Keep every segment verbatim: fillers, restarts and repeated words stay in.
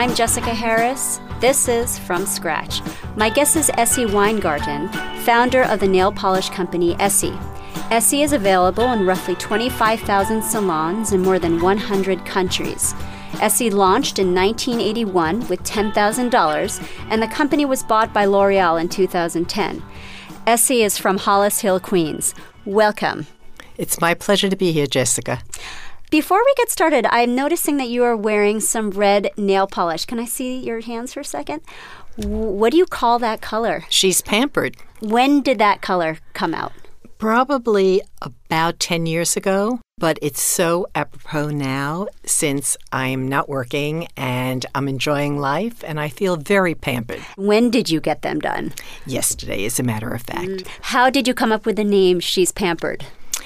I'm Jessica Harris. This is From Scratch. My guest is Essie Weingarten, founder of the nail polish company Essie. Essie is available in roughly twenty-five thousand salons in more than one hundred countries. Essie launched in nineteen eighty-one with ten thousand dollars, and the company was bought by L'Oreal in two thousand ten. Essie is from Hollis Hill, Queens. Welcome. It's my pleasure to be here, Jessica. Before we get started, I'm noticing that you are wearing some red nail polish. Can I see your hands for a second? What do you call that color? She's pampered. When did that color come out? Probably about ten years ago, but it's so apropos now since I'm not working and I'm enjoying life and I feel very pampered. When did you get them done? Yesterday, as a matter of fact. Mm. How did you come up with the name She's Pampered?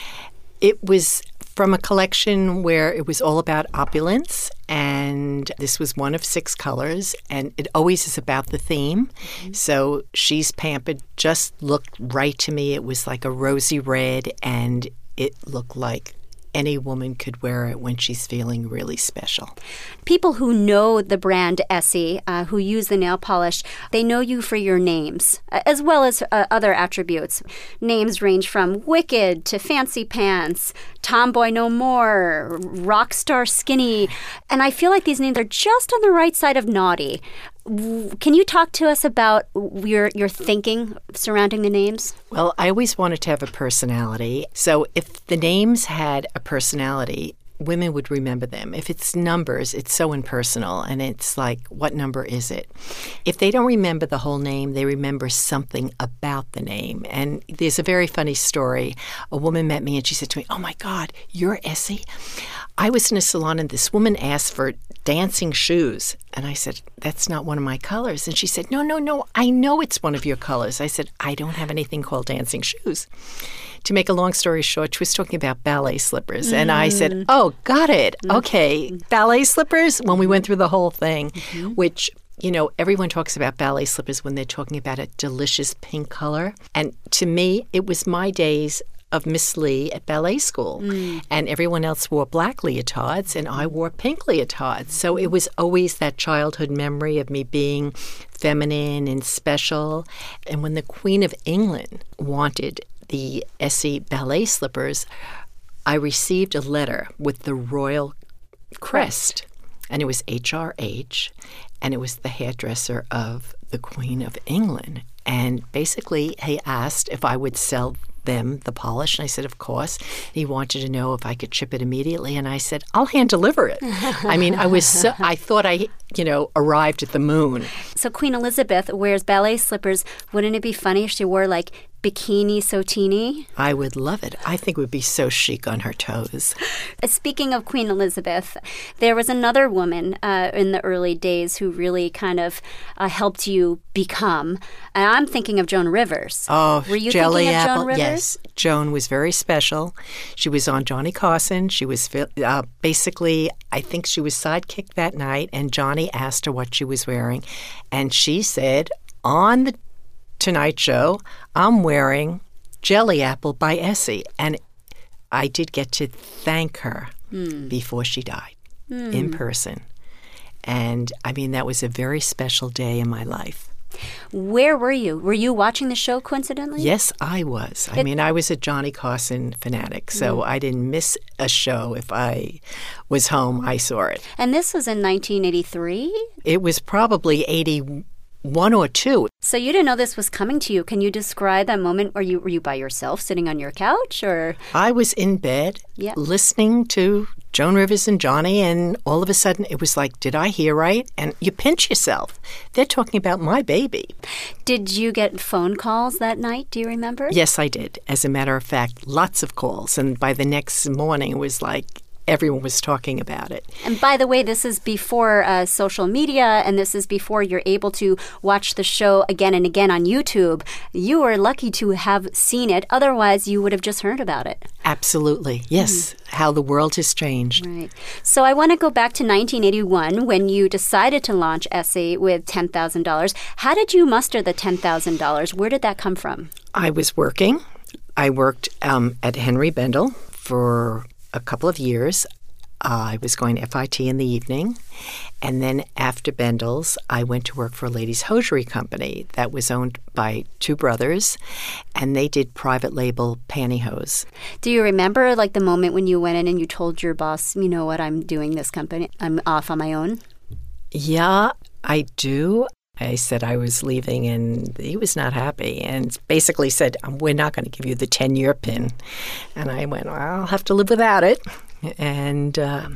It was from a collection where it was all about opulence, and this was one of six colors, and it always is about the theme. Mm-hmm. So She's Pampered just looked right to me. It was like a rosy red, and it looked like any woman could wear it when she's feeling really special. People who know the brand Essie, uh, who use the nail polish, they know you for your names, as well as uh, other attributes. Names range from Wicked to Fancy Pants, Tomboy No More, Rockstar Skinny. And I feel like these names are just on the right side of naughty. Can you talk to us about your your thinking surrounding the names? Well, I always wanted to have a personality. So if the names had a personality, women would remember them. If it's numbers, it's so impersonal, and it's like, what number is it? If they don't remember the whole name, they remember something about the name. And there's a very funny story. A woman met me, and she said to me, "Oh, my God, you're Essie?" I was in a salon, and this woman asked for dancing shoes. And I said, "That's not one of my colors." And she said, "No, no, no, I know it's one of your colors." I said, "I don't have anything called dancing shoes." To make a long story short, she was talking about ballet slippers. Mm. And I said, "Oh, got it. Okay, ballet slippers?" When we went through the whole thing, mm-hmm. which, you know, everyone talks about ballet slippers when they're talking about a delicious pink color. And to me, it was my days of Miss Lee at ballet school. Mm. And everyone else wore black leotards, and I wore pink leotards. So it was always that childhood memory of me being feminine and special. And when the Queen of England wanted the Essie ballet slippers, I received a letter with the royal crest. And it was H R H, and it was the hairdresser of the Queen of England. And basically, he asked if I would sell them the polish, and I said, of course. He wanted to know if I could ship it immediately, and I said, I'll hand deliver it. I mean, I was so, I thought I, you know, arrived at the moon. So Queen Elizabeth wears ballet slippers. Wouldn't it be funny if she wore like bikini sotini? I would love it. I think it would be so chic on her toes. Speaking of Queen Elizabeth, there was another woman uh, in the early days who really kind of uh, helped you become. And I'm thinking of Joan Rivers. Oh, Were you Jelly thinking of Apple? Joan Rivers? Yes. Joan was very special. She was on Johnny Carson. She was uh, basically, I think she was sidekick that night, and Johnny asked her what she was wearing. And she said, on the Tonight Show, I'm wearing Jelly Apple by Essie. And I did get to thank her mm. before she died mm. in person. And, I mean, that was a very special day in my life. Where were you? Were you watching the show coincidentally? Yes, I was. I it, mean, I was a Johnny Carson fanatic, so mm. I didn't miss a show. If I was home, I saw it. And this was in nineteen eighty-three? It was probably eighty-one or two. So you didn't know this was coming to you. Can you describe that moment? Were you, were you by yourself sitting on your couch? Or I was in bed yeah. listening to Joan Rivers and Johnny, and all of a sudden it was like, did I hear right? And you pinch yourself. They're talking about my baby. Did you get phone calls that night? Do you remember? Yes, I did. As a matter of fact, lots of calls. And by the next morning, it was like everyone was talking about it. And by the way, this is before uh, social media, and this is before you're able to watch the show again and again on YouTube. You are lucky to have seen it. Otherwise, you would have just heard about it. Absolutely. Yes. Mm. How the world has changed. Right. So I want to go back to nineteen eighty-one when you decided to launch Essie with ten thousand dollars. How did you muster the ten thousand dollars? Where did that come from? I was working. I worked um, at Henry Bendel for a couple of years. I was going to F I T in the evening, and then after Bendel's, I went to work for a ladies' hosiery company that was owned by two brothers, and they did private label pantyhose. Do you remember, like, the moment when you went in and you told your boss, you know what, I'm doing this company, I'm off on my own? Yeah, I do. I said I was leaving, and he was not happy and basically said, we're not going to give you the ten-year pin. And I went, well, I'll have to live without it. And uh,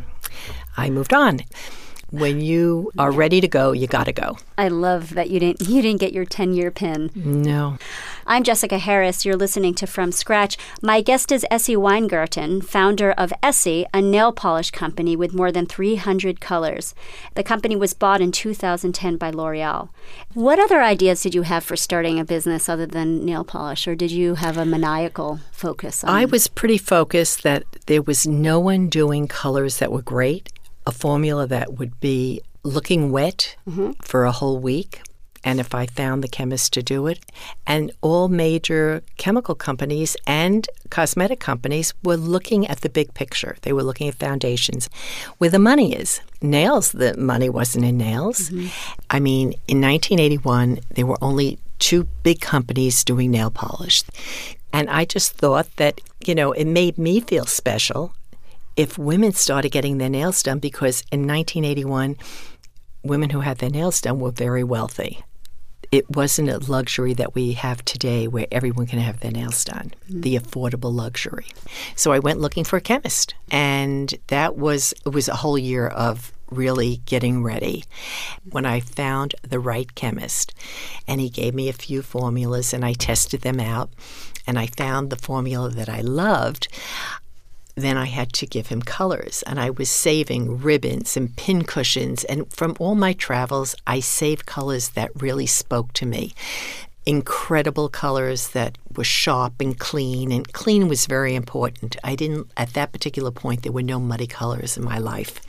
I moved on. When you are ready to go, you got to go. I love that you didn't you didn't get your ten-year pin. No. I'm Jessica Harris. You're listening to From Scratch. My guest is Essie Weingarten, founder of Essie, a nail polish company with more than three hundred colors. The company was bought in two thousand ten by L'Oreal. What other ideas did you have for starting a business other than nail polish, or did you have a maniacal focus on I was pretty focused that there was no one doing colors that were great, a formula that would be looking wet mm-hmm. for a whole week, and if I found the chemist to do it. And all major chemical companies and cosmetic companies were looking at the big picture. They were looking at foundations. Where the money is. Nails, the money wasn't in nails. Mm-hmm. I mean, in nineteen eighty-one, there were only two big companies doing nail polish. And I just thought that, you know, it made me feel special if women started getting their nails done, because in nineteen eighty-one, women who had their nails done were very wealthy. It wasn't a luxury that we have today where everyone can have their nails done, mm-hmm. the affordable luxury. So I went looking for a chemist, and that was it was a whole year of really getting ready when I found the right chemist. And he gave me a few formulas, and I tested them out, and I found the formula that I loved. Then I had to give him colors, and I was saving ribbons and pin cushions. And from all my travels, I saved colors that really spoke to me. Incredible colors that were sharp and clean, and clean was very important. I didn't, at that particular point, there were no muddy colors in my life.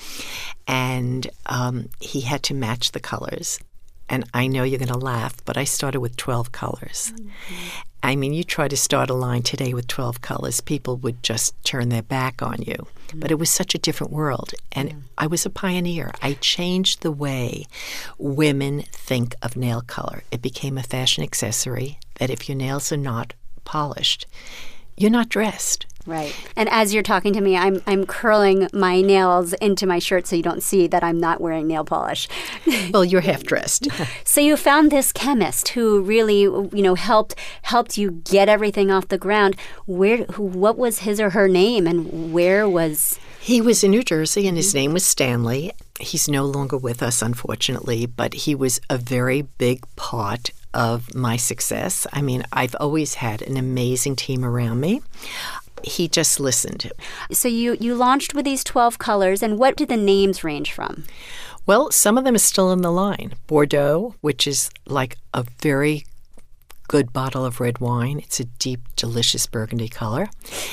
And um, he had to match the colors. And I know you're going to laugh, but I started with twelve colors. Mm-hmm. I mean, you try to start a line today with twelve colors, people would just turn their back on you. Mm-hmm. But it was such a different world. And yeah. I was a pioneer. I changed the way women think of nail color. It became a fashion accessory that if your nails are not polished, you're not dressed. Right. And as you're talking to me, I'm I'm curling my nails into my shirt so you don't see that I'm not wearing nail polish. Well, you're half dressed. So you found this chemist who really, you know, helped helped you get everything off the ground. Where who, what was his or her name, and where was He was in New Jersey, and his name was Stanley. He's no longer with us, unfortunately, but he was a very big part of my success. I mean, I've always had an amazing team around me. He just listened. So you, you launched with these twelve colors, and what did the names range from? Well, some of them are still in the line. Bordeaux, which is like a very good bottle of red wine. It's a deep, delicious burgundy color.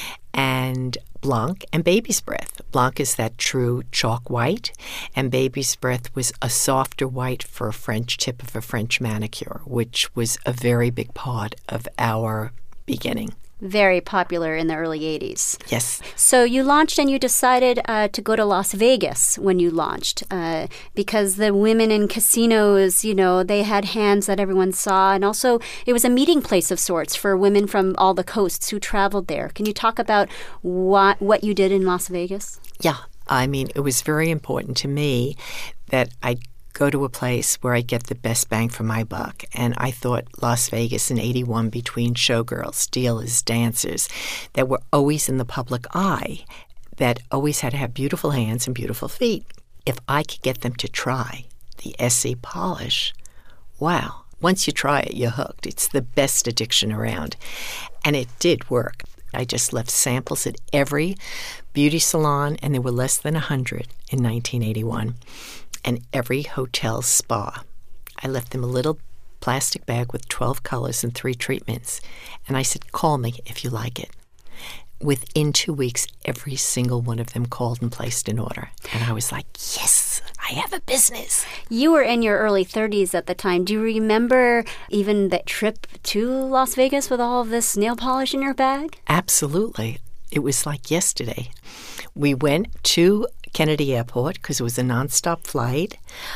And Blanc and Baby's Breath. Blanc is that true chalk white, and Baby's Breath was a softer white for a French tip of a French manicure, which was a very big part of our beginning. Very popular in the early eighties. Yes. So you launched, and you decided uh, to go to Las Vegas when you launched uh, because the women in casinos, you know, they had hands that everyone saw. And also it was a meeting place of sorts for women from all the coasts who traveled there. Can you talk about what, what you did in Las Vegas? Yeah. I mean, it was very important to me that I go to a place where I get the best bang for my buck. And I thought Las Vegas in eighty-one, between showgirls, dealers, dancers, that were always in the public eye, that always had to have beautiful hands and beautiful feet. If I could get them to try the Essie polish, wow. Once you try it, you're hooked. It's the best addiction around. And it did work. I just left samples at every beauty salon, and there were less than one hundred in nineteen eighty-one. And every hotel spa. I left them a little plastic bag with twelve colors and three treatments. And I said, call me if you like it. Within two weeks, every single one of them called and placed an order. And I was like, yes, I have a business. You were in your early thirties at the time. Do you remember even that trip to Las Vegas with all of this nail polish in your bag? Absolutely. It was like yesterday. We went to Kennedy Airport because it was a nonstop flight,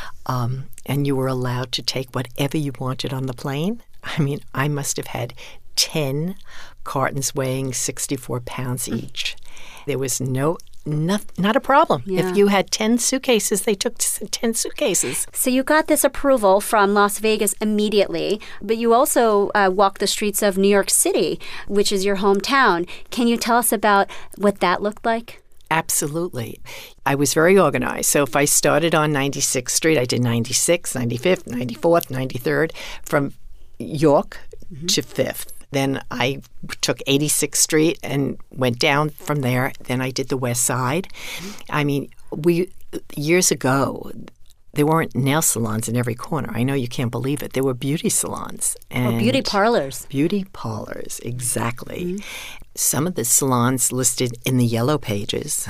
um, and you were allowed to take whatever you wanted on the plane. I mean, I must have had ten cartons weighing sixty-four pounds each. There was no... Not, not a problem. Yeah. If you had ten suitcases, they took ten suitcases. So you got this approval from Las Vegas immediately, but you also uh, walked the streets of New York City, which is your hometown. Can you tell us about what that looked like? Absolutely. I was very organized. So if I started on ninety-sixth Street, I did ninety-sixth, ninety-fifth, ninety-fourth, ninety-third, from York mm-hmm. to fifth. Then I took eighty-sixth Street and went down from there. Then I did the West Side. I mean, we years ago, there weren't nail salons in every corner. I know you can't believe it. There were beauty salons. And or beauty parlors. Beauty parlors, exactly. Mm-hmm. Some of the salons listed in the Yellow Pages.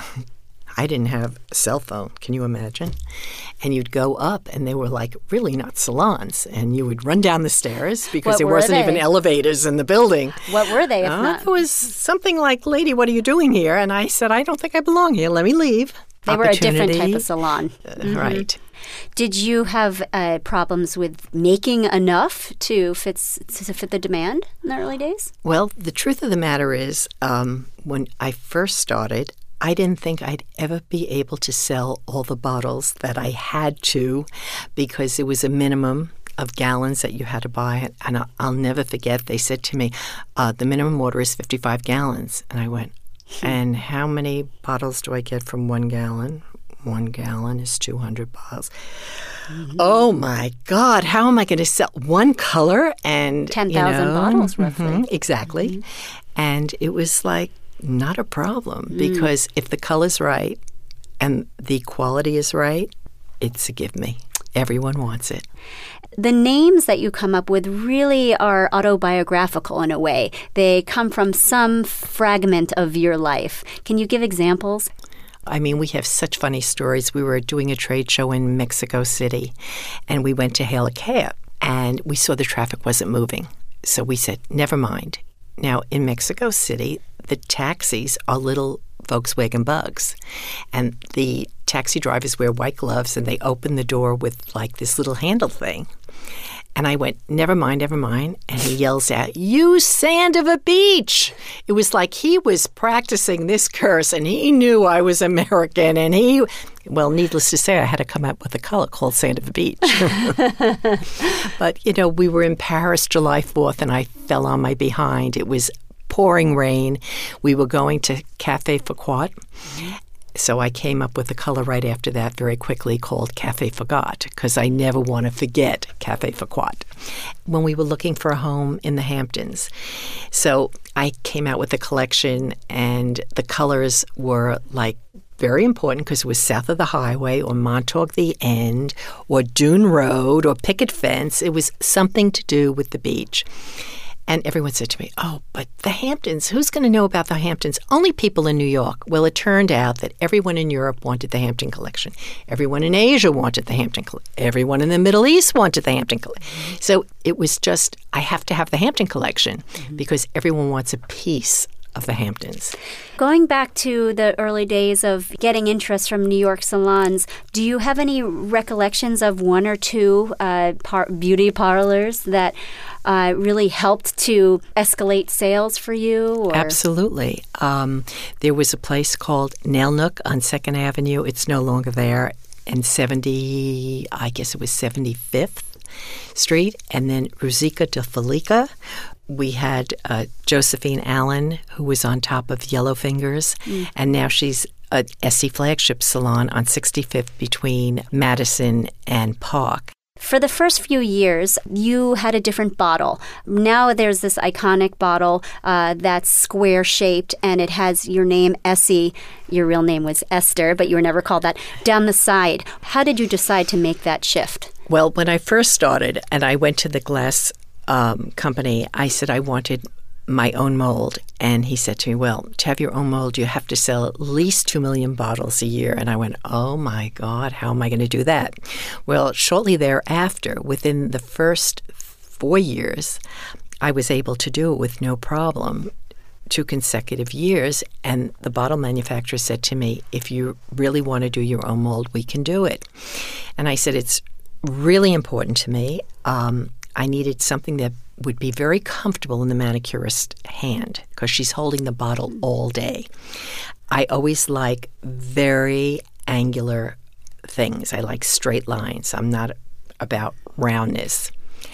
I didn't have a cell phone. Can you imagine? And you'd go up, and they were like really not salons. And you would run down the stairs because what there wasn't they? even elevators in the building. What were they, if uh, not? It was something like, "Lady, what are you doing here?" And I said, "I don't think I belong here. Let me leave." They were a different type of salon. Uh, mm-hmm. Right. Did you have uh, problems with making enough to fit, to fit the demand in the early days? Well, the truth of the matter is, um, when I first started, I didn't think I'd ever be able to sell all the bottles that I had to because it was a minimum of gallons that you had to buy. And I'll, I'll never forget, they said to me, uh, the minimum order is fifty-five gallons. And I went, and how many bottles do I get from one gallon? One gallon is two hundred bottles. Mm-hmm. Oh, my God. How am I going to sell one color? And ten thousand you know, bottles, roughly. Mm-hmm, exactly. Mm-hmm. And it was like, not a problem, mm. because if the color's right and the quality is right, it's a give me. Everyone wants it. The names that you come up with really are autobiographical in a way. They come from some fragment of your life. Can you give examples? I mean, we have such funny stories. We were doing a trade show in Mexico City, and we went to hail a cab, and we saw the traffic wasn't moving. So we said, never mind. Now, in Mexico City, the taxis are little Volkswagen Bugs. And the taxi drivers wear white gloves, and they open the door with, like, this little handle thing. And I went, never mind, never mind. And he yells out, "You sand of a beach!" It was like he was practicing this curse, and he knew I was American. And he, well, needless to say, I had to come up with a color called Sand of a Beach. But, you know, we were in Paris July fourth, and I fell on my behind. It was pouring rain. We were going to Café Foquat. So I came up with a color right after that very quickly called Café Fagot, because I never want to forget Café Foquat. When we were looking for a home in the Hamptons. So I came out with a collection, and the colors were like very important because it was south of the highway or Montauk the End or Dune Road or Picket Fence. It was something to do with the beach. And everyone said to me, "Oh, but the Hamptons, who's going to know about the Hamptons? Only people in New York." Well, it turned out that everyone in Europe wanted the Hampton collection. Everyone in Asia wanted the Hampton collection. Everyone in the Middle East wanted the Hampton collection. Mm-hmm. So it was just, I have to have the Hampton collection mm-hmm. because everyone wants a piece of the Hamptons. Going back to the early days of getting interest from New York salons, do you have any recollections of one or two uh, par- beauty parlors that uh, really helped to escalate sales for you? Or? Absolutely. Um, there was a place called Nail Nook on second Avenue. It's no longer there. And seventy, I guess it was seventy-fifth Street. And then Ruzika de Felica. We had uh, Josephine Allen, who was on top of Yellow Fingers, mm. and now she's at Essie Flagship Salon on sixty-fifth between Madison and Park. For the first few years, you had a different bottle. Now there's this iconic bottle uh, that's square-shaped, and it has your name, Essie. Your real name was Esther, but you were never called that, down the side. How did you decide to make that shift? Well, when I first started, and I went to the glass um, company, I said I wanted my own mold. And he said to me, well, to have your own mold, you have to sell at least two million bottles a year. And I went, oh, my God, how am I going to do that? Well, shortly thereafter, within the first four years, I was able to do it with no problem two consecutive years. And the bottle manufacturer said to me, if you really want to do your own mold, we can do it. And I said, it's really important to me. Um, I needed something that would be very comfortable in the manicurist's hand because she's holding the bottle all day. I always like very angular things. I like straight lines. I'm not about roundness.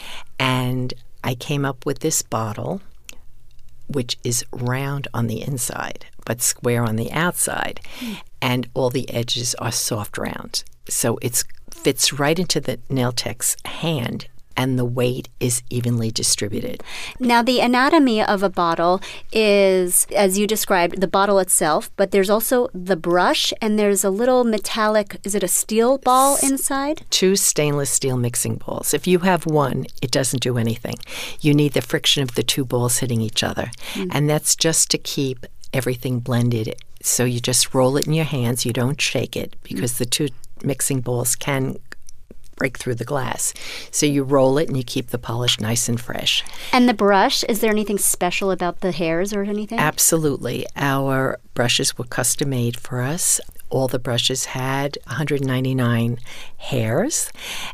And I came up with this bottle, which is round on the inside, but square on the outside. Mm. And all the edges are soft round. So it fits right into the nail tech's hand, and the weight is evenly distributed. Now, the anatomy of a bottle is, as you described, the bottle itself, but there's also the brush, and there's a little metallic, is it a steel ball inside? Two stainless steel mixing balls. If you have one, it doesn't do anything. You need the friction of the two balls hitting each other, mm. and that's just to keep everything blended. So you just roll it in your hands. You don't shake it because mm. the two mixing balls can break through the glass. So you roll it and you keep the polish nice and fresh. And the brush, is there anything special about the hairs or anything? Absolutely. Our brushes were custom made for us. All the brushes had one hundred ninety-nine hairs,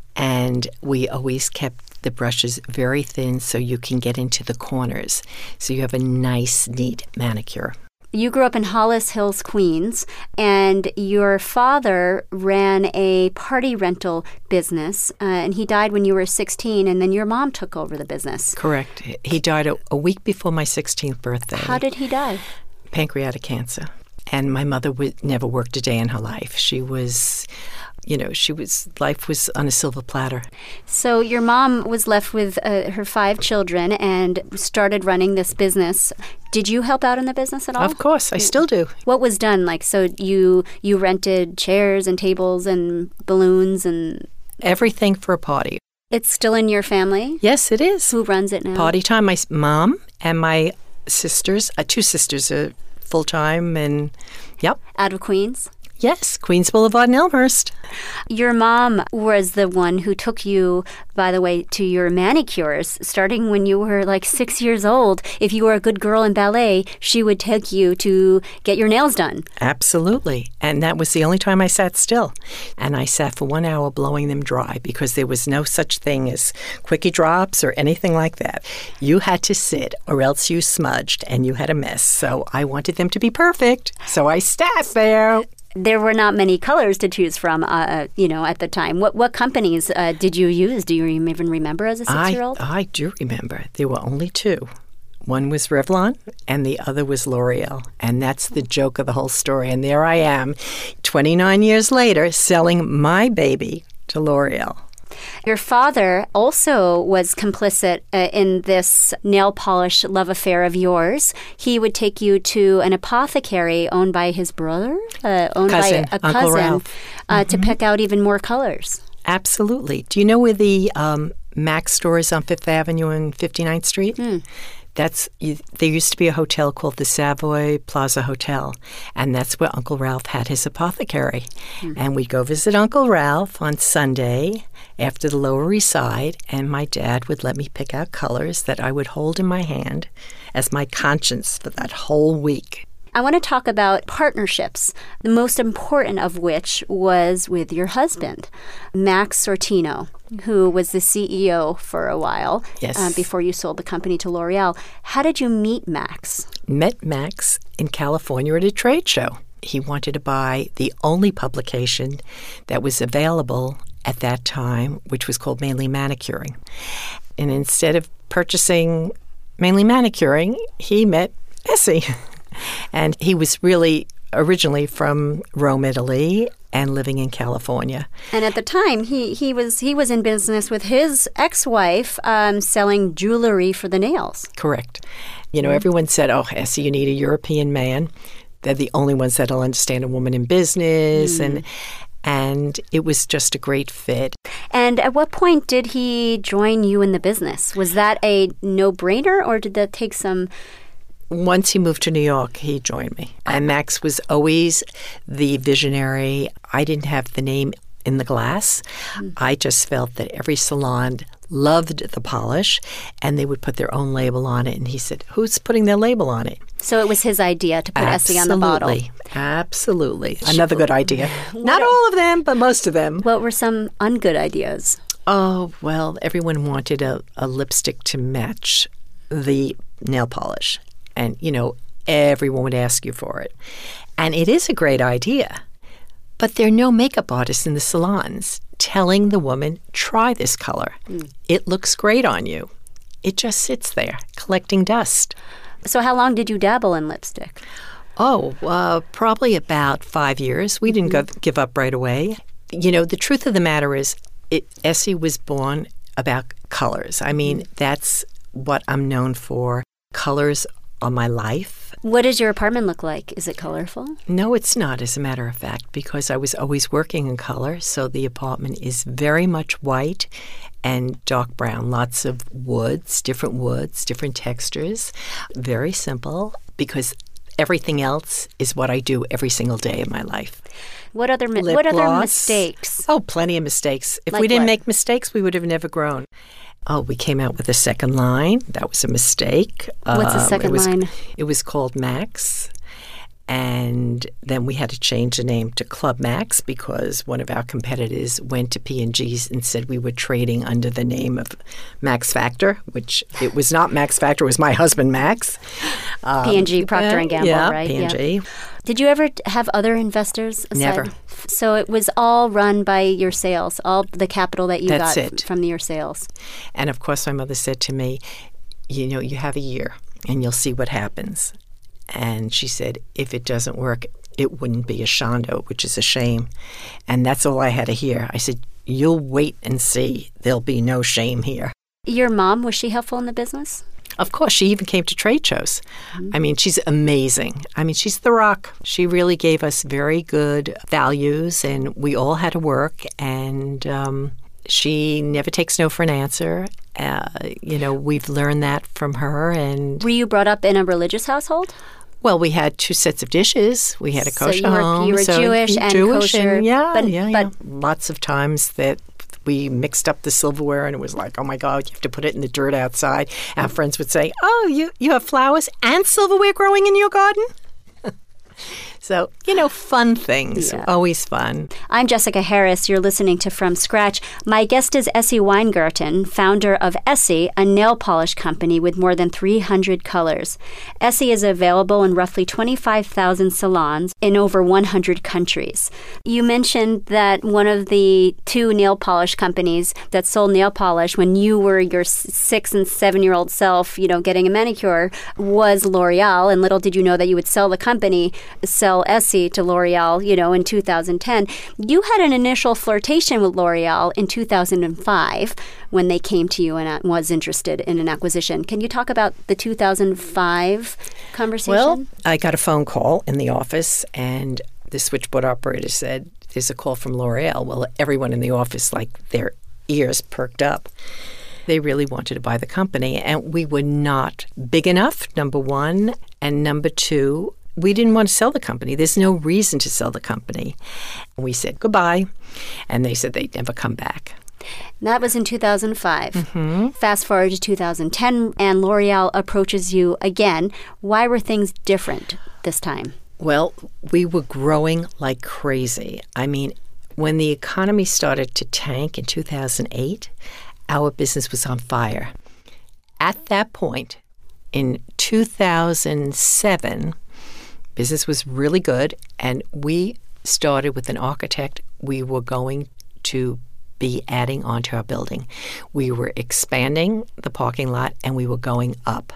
and we always kept the brushes very thin so you can get into the corners. So you have a nice, neat manicure. You grew up in Hollis Hills, Queens, and your father ran a party rental business, uh, and he died when you were sixteen, and then your mom took over the business. Correct. He died a, a week before my sixteenth birthday. How did he die? Pancreatic cancer. And my mother would, never worked a day in her life. She was, you know, she was, life was on a silver platter. So your mom was left with uh, her five children and started running this business. Did you help out in the business at all? Of course, I still do. What was done? Like, so you you rented chairs and tables and balloons and... Everything for a party. It's still in your family? Yes, it is. Who runs it now? Party time. My mom and my sisters, uh, two sisters are full-time and, yep. Out of Queens? Yes, Queens Boulevard in Elmhurst. Your mom was the one who took you, by the way, to your manicures, starting when you were like six years old. If you were a good girl in ballet, she would take you to get your nails done. Absolutely. And that was the only time I sat still. And I sat for one hour blowing them dry because there was no such thing as quickie drops or anything like that. You had to sit or else you smudged and you had a mess. So I wanted them to be perfect. So I sat there. There were not many colors to choose from, uh, you know, at the time. What what companies uh, did you use? Do you even remember as a six-year-old? I, I do remember. There were only two. One was Revlon, and the other was L'Oreal. And that's the joke of the whole story. And there I am, twenty-nine years later, selling my baby to L'Oreal. Your father also was complicit uh, in this nail polish love affair of yours. He would take you to an apothecary owned by his brother, uh, owned cousin, by a Uncle cousin, Ralph. Uh, Mm-hmm. to pick out even more colors. Absolutely. Do you know where the um, Mac store is on Fifth Avenue and fifty-ninth Street? Mm. That's there used to be a hotel called the Savoy Plaza Hotel, and that's where Uncle Ralph had his apothecary. Mm. And we'd go visit Uncle Ralph on Sunday after the Lower East Side, and my dad would let me pick out colors that I would hold in my hand as my conscience for that whole week. I want to talk about partnerships, the most important of which was with your husband, Max Sortino, who was the C E O for a while. Yes. Uh, before you sold the company to L'Oreal. How did you meet Max? Met Max in California at a trade show. He wanted to buy the only publication that was available at that time, which was called Mainly Manicuring. And instead of purchasing Mainly Manicuring, he met Essie. And he was really originally from Rome, Italy, and living in California. And at the time, he, he was he was in business with his ex-wife um, selling jewelry for the nails. Correct. You know, everyone said, oh, Essie, you need a European man. They're the only ones that'll understand a woman in business. Mm. And and it was just a great fit. And at what point did he join you in the business? Was that a no-brainer, or did that take some... Once he moved to New York, he joined me. And Max was always the visionary. I didn't have the name in the glass. Mm. I just felt that every salon loved the polish, and they would put their own label on it. And he said, who's putting their label on it? So it was his idea to put Essie on the bottle. Absolutely. Another good idea. Not all of them, but most of them. What were some ungood ideas? Oh, well, everyone wanted a, a lipstick to match the nail polish. And, you know, everyone would ask you for it. And it is a great idea. But there are no makeup artists in the salons telling the woman, try this color. Mm. It looks great on you. It just sits there collecting dust. So how long did you dabble in lipstick? Oh, uh, probably about five years. We didn't mm-hmm. go, give up right away. You know, the truth of the matter is, it, Essie was born about colors. I mean, mm-hmm. that's what I'm known for. Colors are my life. What does your apartment look like? Is it colorful? No, it's not, as a matter of fact, because I was always working in color. So the apartment is very much white and dark brown. Lots of woods, different woods, different textures. Very simple, because everything else is what I do every single day of my life. What other mi- Lip what other gloss. mistakes? Oh, plenty of mistakes. If Like we didn't what? make mistakes, we would have never grown. Oh, we came out with a second line. That was a mistake. What's the Um, second it was, line? It was called Max. And then we had to change the name to Club Max because one of our competitors went to P and G and said we were trading under the name of Max Factor, which it was not Max Factor. It was my husband, Max. Um, P and G, Procter and Gamble, yeah, right? P and G. Yeah. Did you ever have other investors? Aside? Never. So it was all run by your sales, all the capital that you That's got it. from your sales. And of course, my mother said to me, you know, you have a year and you'll see what happens. And she said, if it doesn't work, it wouldn't be a Shondo, which is a shame. And that's all I had to hear. I said, you'll wait and see. There'll be no shame here. Your mom, was she helpful in the business? Of course, she even came to trade shows. Mm-hmm. I mean, she's amazing. I mean, she's the rock. She really gave us very good values, and we all had to work. And um, she never takes no for an answer. Uh, you know, we've learned that from her. And were you brought up in a religious household? Well, we had two sets of dishes. We had a kosher so you were, home. You were so Jewish and Jewish kosher. And, yeah, but, yeah, but, yeah. Lots of times that we mixed up the silverware and it was like, oh, my God, you have to put it in the dirt outside. Our friends would say, oh, you, you have flowers and silverware growing in your garden? So, you know, fun things, yeah. Always fun. I'm Jessica Harris. You're listening to From Scratch. My guest is Essie Weingarten, founder of Essie, a nail polish company with more than three hundred colors. Essie is available in roughly twenty-five thousand salons in over one hundred countries. You mentioned that one of the two nail polish companies that sold nail polish when you were your six and seven-year-old self, you know, getting a manicure, was L'Oreal. And little did you know that you would sell the company, sell Essie to L'Oreal, you know, in two thousand ten. You had an initial flirtation with L'Oreal in two thousand five when they came to you and was interested in an acquisition. Can you talk about the two thousand five conversation? Well, I got a phone call in the office and the switchboard operator said, there's a call from L'Oreal. Well, everyone in the office, like their ears perked up. They really wanted to buy the company, and we were not big enough, number one, and number two, we didn't want to sell the company. There's no reason to sell the company. We said goodbye, and they said they'd never come back. That was in two thousand five. Mm-hmm. Fast forward to two thousand ten, and L'Oreal approaches you again. Why were things different this time? Well, we were growing like crazy. I mean, when the economy started to tank in two thousand eight, our business was on fire. At that point, in two thousand seven, business was really good, and we started with an architect. We were going to be adding onto our building. We were expanding the parking lot, and we were going up.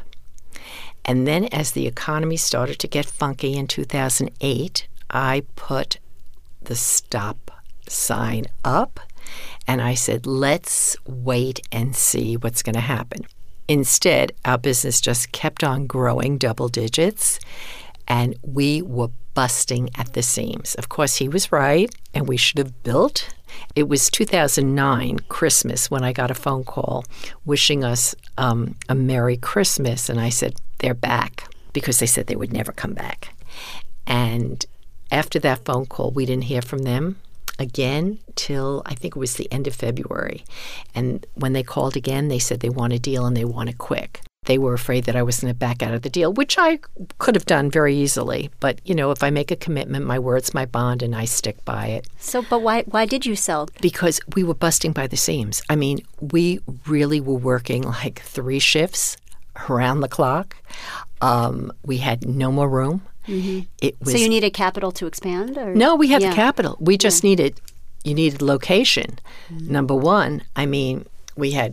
And then as the economy started to get funky in two thousand eight, I put the stop sign up, and I said, let's wait and see what's going to happen. Instead, our business just kept on growing double digits, and we were busting at the seams. Of course, he was right, and we should have built. It was two thousand nine, Christmas, when I got a phone call wishing us um, a Merry Christmas, and I said, they're back, because they said they would never come back. And after that phone call, we didn't hear from them again till I think it was the end of February. And when they called again, they said they want a deal and they want it quick. They were afraid that I was going to back out of the deal, which I could have done very easily. But, you know, if I make a commitment, my word's my bond, and I stick by it. So, but why why did you sell? Because we were busting by the seams. I mean, we really were working like three shifts around the clock. Um, we had no more room. Mm-hmm. It was, so you needed capital to expand? Or? No, we had yeah. the capital. We just yeah. needed, you needed location. Mm-hmm. Number one, I mean, we had,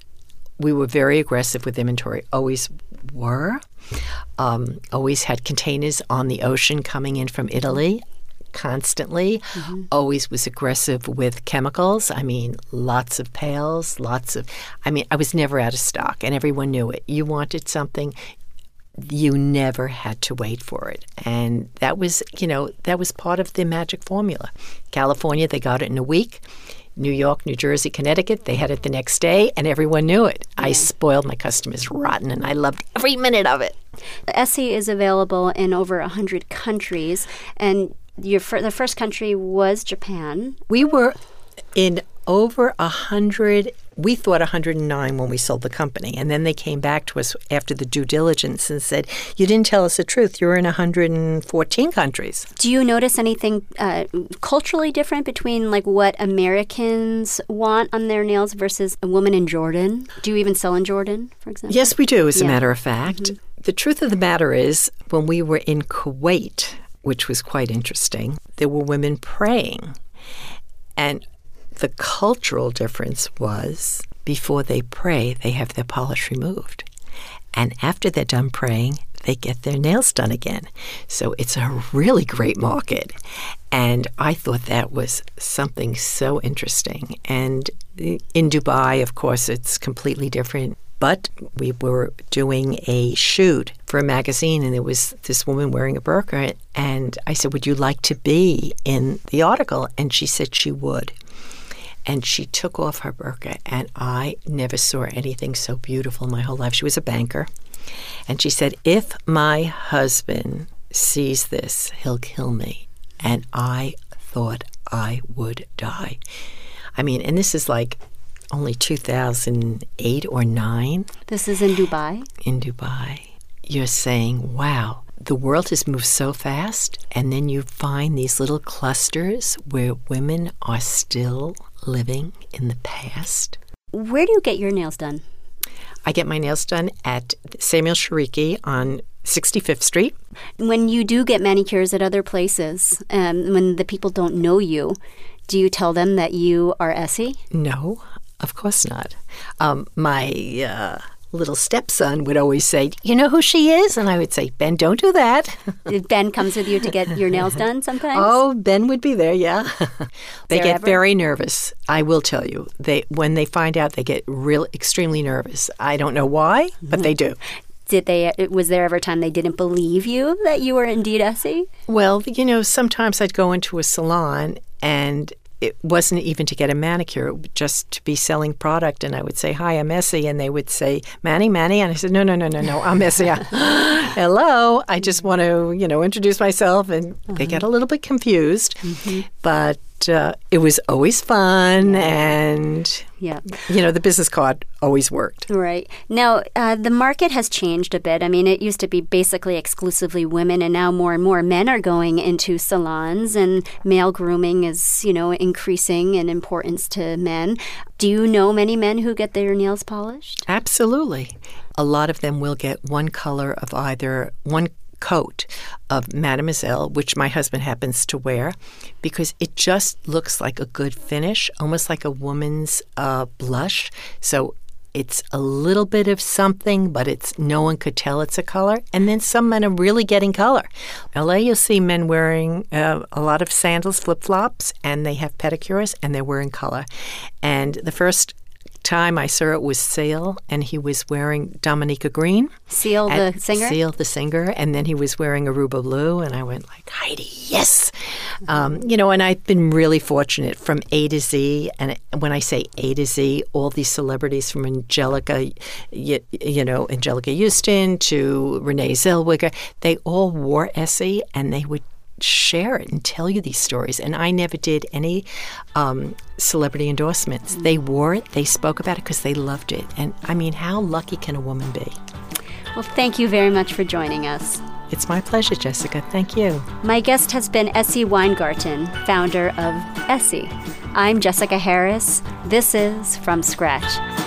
we were very aggressive with inventory, always were. Um, always had containers on the ocean coming in from Italy constantly. Mm-hmm. Always was aggressive with chemicals. I mean, lots of pails, lots of, I mean, I was never out of stock, and everyone knew it. You wanted something, you never had to wait for it. And that was, you know, that was part of the magic formula. California, they got it in a week. New York, New Jersey, Connecticut, they had it the next day, and everyone knew it. Yeah. I spoiled my customers rotten, and I loved every minute of it. Essie is available in over one hundred countries, and your fir- the first country was Japan. We were in over one hundred, we thought one hundred nine when we sold the company. And then they came back to us after the due diligence and said, you didn't tell us the truth. You're in one hundred fourteen countries. Do you notice anything uh, culturally different between like what Americans want on their nails versus a woman in Jordan? Do you even sell in Jordan, for example? Yes, we do, as yeah. a matter of fact. Mm-hmm. The truth of the matter is, when we were in Kuwait, which was quite interesting, there were women praying. And the cultural difference was, before they pray, they have their polish removed. And after they're done praying, they get their nails done again. So it's a really great market. And I thought that was something so interesting. And in Dubai, of course, it's completely different. But we were doing a shoot for a magazine, and there was this woman wearing a burqa. And I said, would you like to be in the article? And she said she would. And she took off her burqa, and I never saw anything so beautiful in my whole life. She was a banker. And she said, if my husband sees this, he'll kill me. And I thought I would die. I mean, and this is like only two thousand eight or nine. This is in Dubai? In Dubai. You're saying, wow, the world has moved so fast, and then you find these little clusters where women are still living in the past. Where do you get your nails done? I get my nails done at Samuel Shariki on sixty-fifth Street. When you do get manicures at other places, um, when the people don't know you, do you tell them that you are Essie? No, of course not. Um, my uh, little stepson would always say, you know who she is? And I would say, Ben, don't do that. Ben comes with you to get your nails done sometimes? Oh, Ben would be there, yeah. They there get ever? very nervous. I will tell you. They when they find out, they get real extremely nervous. I don't know why, but they do. Did they? Was there ever a time they didn't believe you that you were indeed Essie? Well, you know, sometimes I'd go into a salon and it wasn't even to get a manicure, it was just to be selling product. And I would say, hi, I'm Essie. And they would say, Manny, Manny. And I said, no, no, no, no, no, I'm Essie. Hello. I just want to, you know, introduce myself. And uh-huh. they get a little bit confused. Mm-hmm. But uh, it was always fun. And, yeah. you know, the business card always worked. Right. Now, uh, the market has changed a bit. I mean, it used to be basically exclusively women, and now more and more men are going into salons, and male grooming is, you know, increasing in importance to men. Do you know many men who get their nails polished? Absolutely. A lot of them will get one color of either one coat of Mademoiselle, which my husband happens to wear, because it just looks like a good finish, almost like a woman's uh, blush. So it's a little bit of something, but it's no one could tell it's a color. And then some men are really getting color. L A, you'll see men wearing uh, a lot of sandals, flip-flops, and they have pedicures, and they're wearing color. And the first time I saw it was Seal, and he was wearing Dominica Green. Seal the singer? Seal the singer, and then he was wearing Aruba Blue, and I went like, Heidi, yes! Mm-hmm. Um, you know, and I've been really fortunate from A to Z, and when I say A to Z, all these celebrities from Angelica, you, you know, Angelica Houston to Renee Zellweger, they all wore Essie, and they would share it and tell you these stories. And I never did any um, celebrity endorsements. They wore it, they spoke about it because they loved it. And I mean, how lucky can a woman be? Well, thank you very much for joining us. It's my pleasure, Jessica. Thank you. My guest has been Essie Weingarten, founder of Essie. I'm Jessica Harris. This is From Scratch.